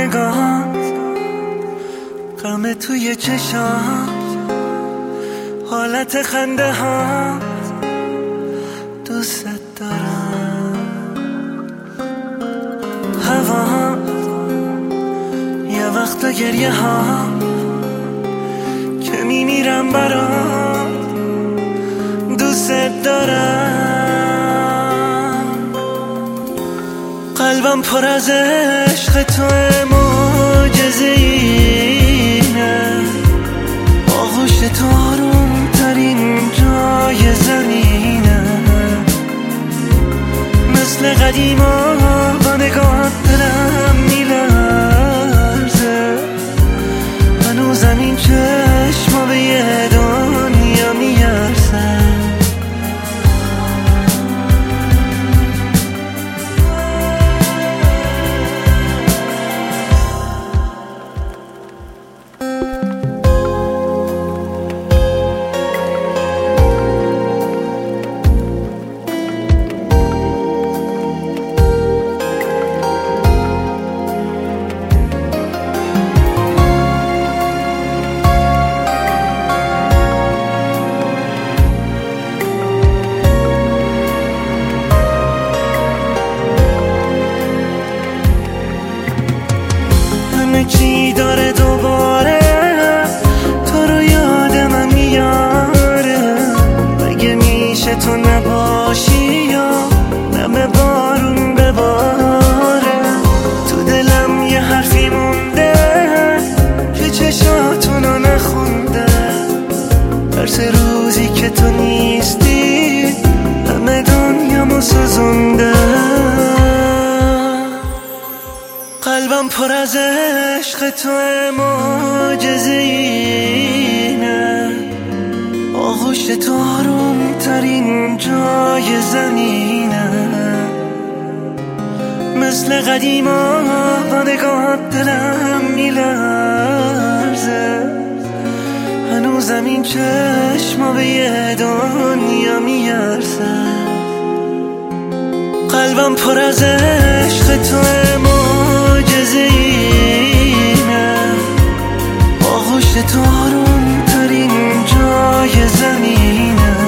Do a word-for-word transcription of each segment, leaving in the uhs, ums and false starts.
نگاهات، غم توی چشات، حالت خنده ها، دوست دارم. هوا یه وقتا گریه ها که میمیرم برات، دوست دارم. قلبم پر از عشق توه، معجزه‌ایه، آغوش تو آروم ترین جای زمینه. مثل قدیما با نگاهت دلم میلرزه، هنوزم این چشما به یه دنیا میارزه. چی داره دوباره تو رو یاد من میاره، مگه میشه تو نباشی یا نم بارون بباره. تو دلم یه حرفی مونده که چشاتونو نخونده، درس روزی که تو نیستی همه دنیامو سوزونده. قلبم پر از عشق توه، معجزه‌ایه، آغوش تو آروم ترین جای زمینه. مثل قدیما با نگاهت دلم میلرزه، هنوزم این چشما به یه دنیا میارزه. قلبم پر از عشق توه، معجزه‌ایه، آغوش تو آروم ترین جای زمینه.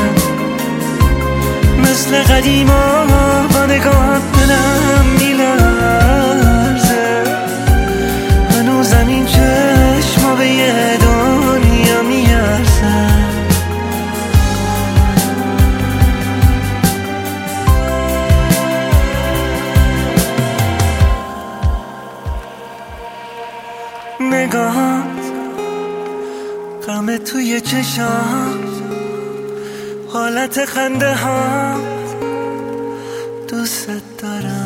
مثل قدیما با نگاهت دلم میلرزه، هنوزم این چشما به یه دنیا میارزه. نگاهات، غم توی چشات، حالت خنده ها، دوست دارم.